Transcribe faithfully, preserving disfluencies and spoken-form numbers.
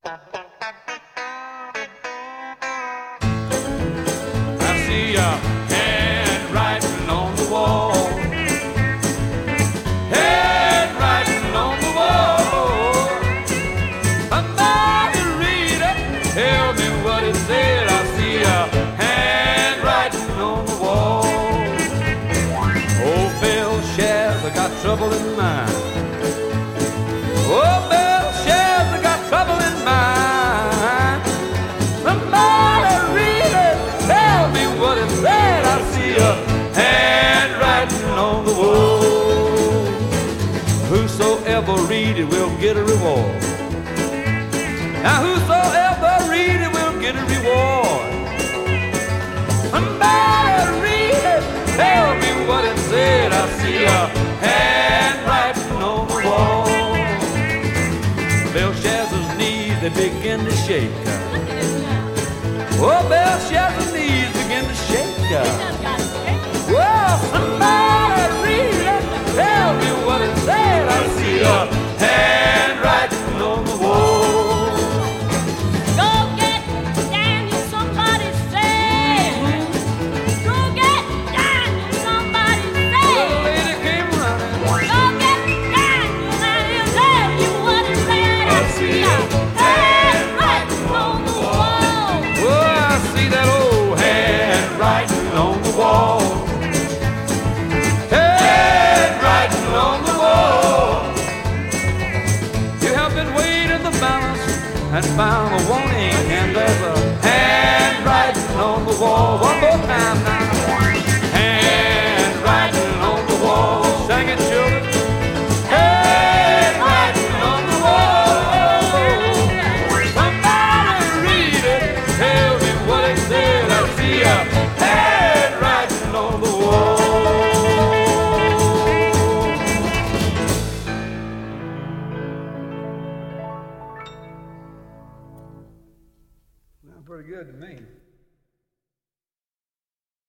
I see a handwriting on the wall. Handwriting on the wall. Somebody read it, tell me what it said. I see a handwriting on the wall. Old Belshazzar got trouble in mind. Oh, Belshazzar got trouble in mind. Somebody read it, tell me what it said. I see a handwriting on the wall. Whosoever read it will get a reward. Now whosoever read it will get a reward. Somebody read it, tell me what it said. I see a handwriting on the wall. Belshazzar's knees, they begin to shake. Oh, Belshazzar's knees begin to shake. Well, somebody read it, tell me what it said. I see a handwriting on the wall. Go get Daniel, somebody said. Go get Daniel, somebody Little said. lady came running. Go get Daniel, and he'll tell you what it said. I see a handwriting on the wall. Oh, I see that old handwriting on the wall. Handwriting on the wall. You have been weighed in the balance and found a wanting, and there's a handwriting on the wall. One more time now. Handwriting on the wall. Sing it, children. Handwriting on the wall. Somebody read it, tell me what it said. I see a handwriting on the wall. Sounds pretty good to me.